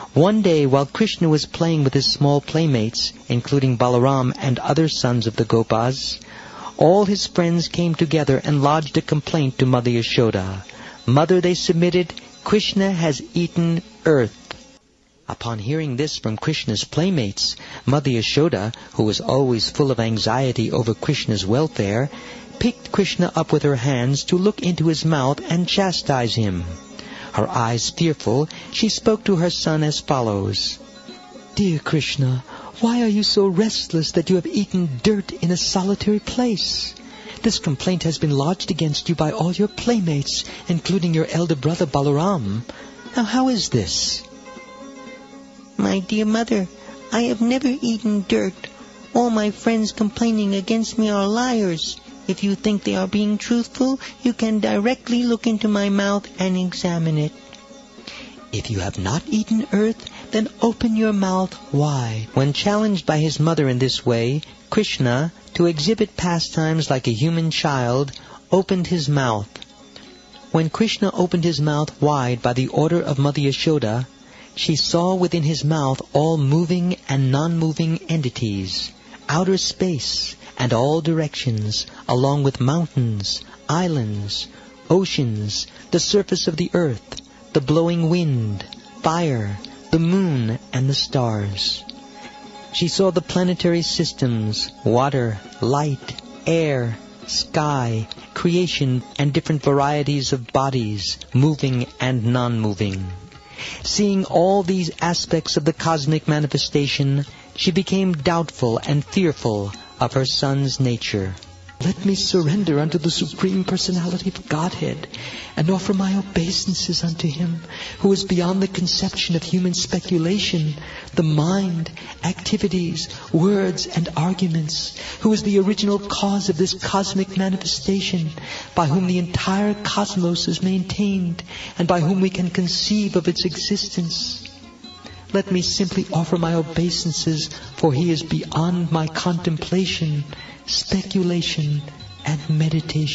One day, while Krishna was playing with his small playmates, including Balaram and other sons of the Gopas, all his friends came together and lodged a complaint to Mother Yashoda. "Mother," they submitted, "Krishna has eaten earth." Upon hearing this from Krishna's playmates, Mother Yashoda, who was always full of anxiety over Krishna's welfare, picked Krishna up with her hands to look into his mouth and chastise him. Her eyes fearful, she spoke to her son as follows. "Dear Krishna, why are you so restless that you have eaten dirt in a solitary place? This complaint has been lodged against you by all your playmates, including your elder brother Balaram. Now how is this?" "My dear mother, I have never eaten dirt. All my friends complaining against me are liars. If you think they are being truthful, you can directly look into my mouth and examine it." "If you have not eaten earth, then open your mouth wide." When challenged by his mother in this way, Krishna, to exhibit pastimes like a human child, opened his mouth. When Krishna opened his mouth wide by the order of Mother Yashoda, she saw within his mouth all moving and non-moving entities, outer space, and all directions, along with mountains, islands, oceans, the surface of the earth, the blowing wind, fire, the moon, and the stars. She saw the planetary systems, water, light, air, sky, creation, and different varieties of bodies, moving and non-moving. Seeing all these aspects of the cosmic manifestation, she became doubtful and fearful of her son's nature. "Let me surrender unto the Supreme Personality of Godhead and offer my obeisances unto Him who is beyond the conception of human speculation, the mind, activities, words, and arguments, who is the original cause of this cosmic manifestation, by whom the entire cosmos is maintained, and by whom we can conceive of its existence. Let me simply offer my obeisances, for He is beyond my contemplation, speculation, and meditation."